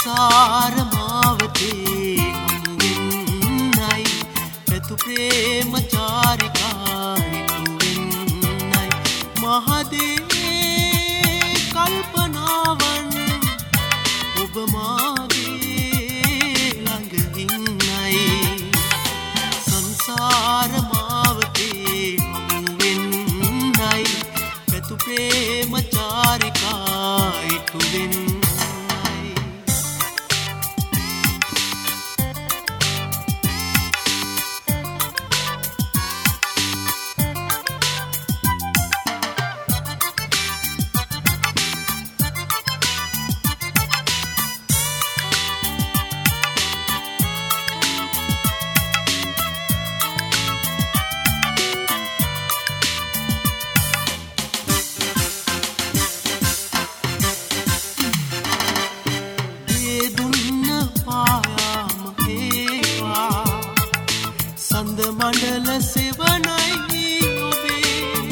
සංසාර මාවතේ හමුවෙන්නයි පැතු ප්‍රේම චාරිකා හිතුවෙන්නයි මහදේ කල්පනාවන් ඔබ මාගේ ළඟ ඉන්නයි සංසාර මාවතේ හමුවෙන්නයි පැතු ප්‍රේම චාරිකා හිතුවෙන්නයි මණ්ඩල සෙවණයි ඔබේ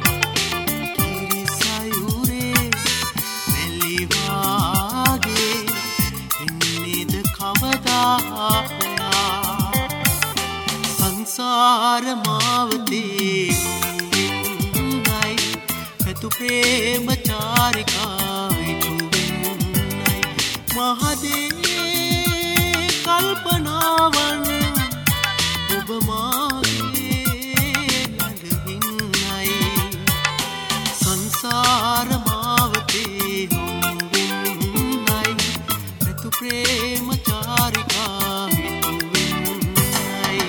කිරිසයුරේ මෙලි වාගේ එන්නේද කවදා සංසාර මාවතේ හමුවෙන්නයි පැතු ප්‍රේම චාරිකා හිතුවෙන්නයි මහදේ කල්පනාවන් ඔබ මාගේ ළඟ ඉන්නයි සංසාර මාවතේ හමුවෙන්නයි පැතු ප්‍රේම චාරිකා හිතුවෙන්නයි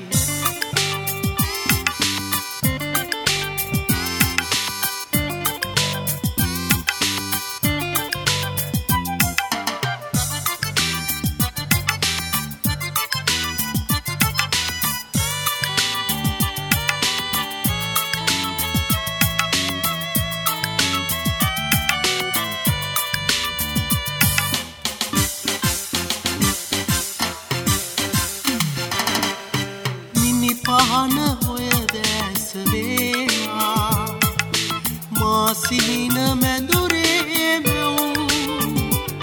පහන හොය දැස වේවා මා සිහින මැදුරේ මෙවුම්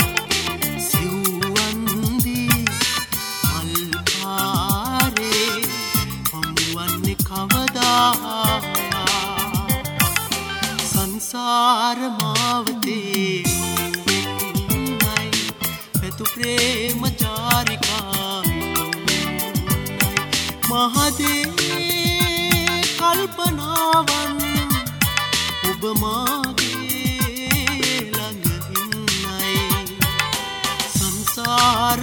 සිව්වන්දී මල් පාරේ හමුවන්නේ කවදා සංසාර මාවතේ හමුවෙන්නයි පැතු ප්‍රේම චාරිකා මහදේ කල්පනාවන් ඔබ මාගේ ළඟ ඉන්නයි සංසාර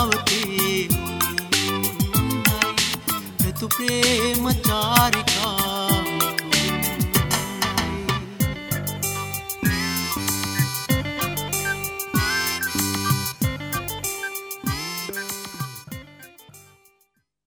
මාවතේ හමුවෙන්නයි පැතු ප්‍රේම චාරිකා